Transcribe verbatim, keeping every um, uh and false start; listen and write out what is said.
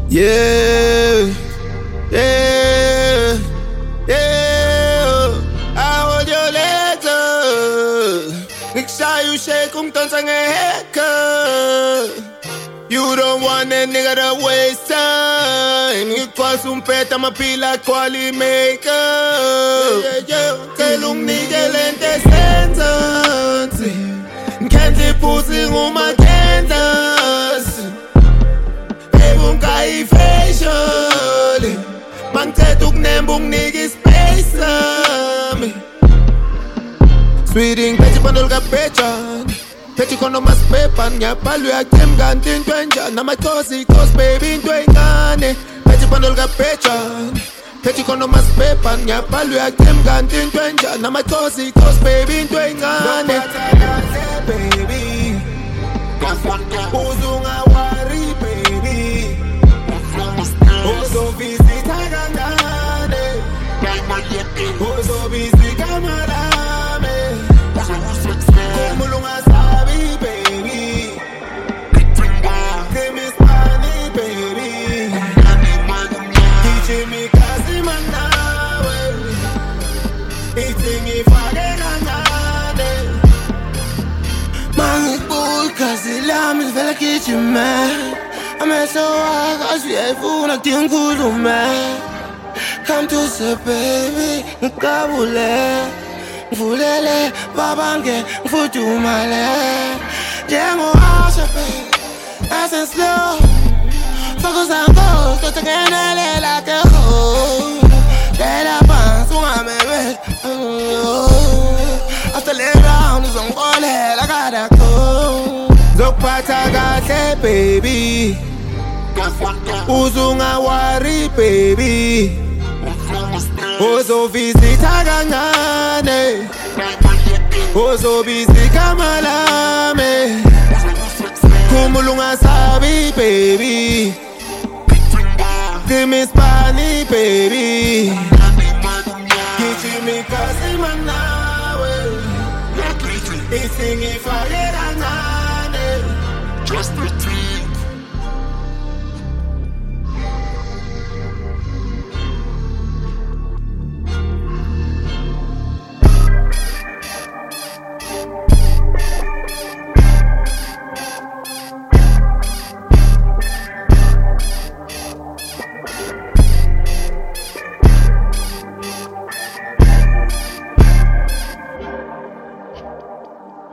Yeah, yeah, yeah. I hold your legs up. Ik saw you shake om dansen gehacken. You don't want a nigga to waste time. You call some pet, I'm a pila quali maker. Yeah, yeah, yeah. Kelung nigga lente sentence. Can't you pussy on my canvas? Ebung kai facial. Man tetuk nembung nigga space. Sweeting pechi pandol ka pechan. Pechi kono mas pepan. Nya palu ya kem gantin twenja. Na my tosi tos baby twengane. Pechi pandol ka pechan. Pechi kono mas pepan. Nya palu ya kem gantin twenja. Na my tosi tos baby twengane. Baby, uzunga wari baby. Ozo visita gangane. Ozo visita kamalame. Kumulunga sabi baby. Give me money baby. Teaching me kasi manawe. Eating me fagengane. Mangi boy kasi lamin fela kitchen I'm so hard, I see a fool, I think good man. Come to say baby, Kabule, Fulele, Babange, Futu Male. Jango Ashape, nice and slow. Focus on goals, so again, I let the hole. Let up on, so I'm a red. After lay down, it's on all head, I gotta go. Look what I got, say baby. Uzunga wari baby. Ozo visita gangane. Ozo visita kamalame. Kumulunga sabi baby. Give me Spani baby. Kichi me kasi manawe. It's singing for it. Just the three